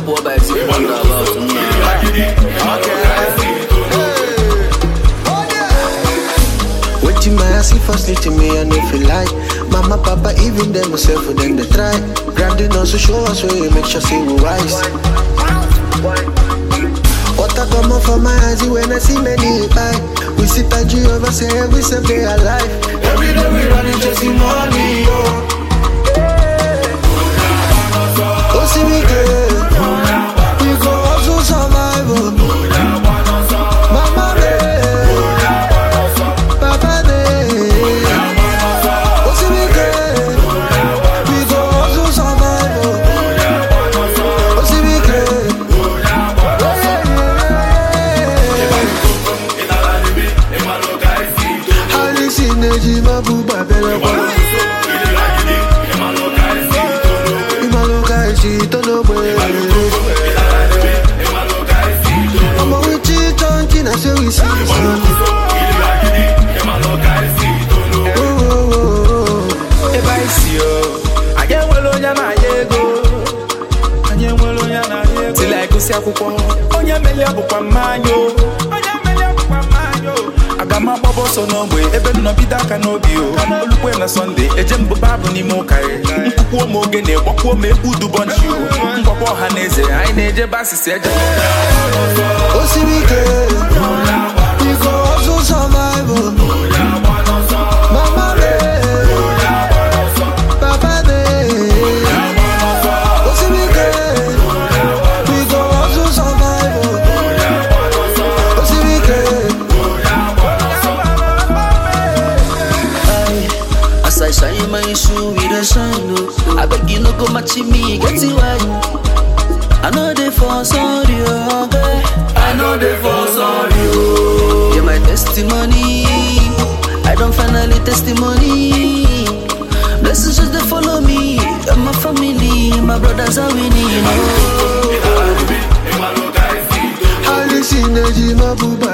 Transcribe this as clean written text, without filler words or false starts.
poor by the wonder about What you might see firstly to me, I know feel like Mama, Papa, even them myself for them they try. Grinding also show us where you make sure say we wise. What I come up from my eyes when I see many buy. We sit at Jehovah say every day alive. Every day we running chasing money, oh. Oh, see me girl, we go also survive, oh. Mama, Papa, oh, see me girl, we go also survive, oh. Oh, see me girl. Energy, my boo, my belly, don't know where I'm a witch, talking, I say we see if I see you, I get well on your go. I get well on your till I go see a coupon on your belly up on my yo. Agama bobo so no way, even no be that can be you. Look when a Sunday, a jumbo babu ni mokai. Mkuo mogene, wako me udu bunch you. Mpopo haneze, I need a bassy said. Oh, see me girl, we go also survive. Mama, Papa, oh, see me girl, we go also survive. Oh, see me girl. I shine my shoe with a shine. I beg you no go match me, get it right. I know they for sorry, okay. I know they for sorry. You're my testimony. I don't finally testimony. Blessings just they follow me. And my family, my brothers are winning. Energy, my boo.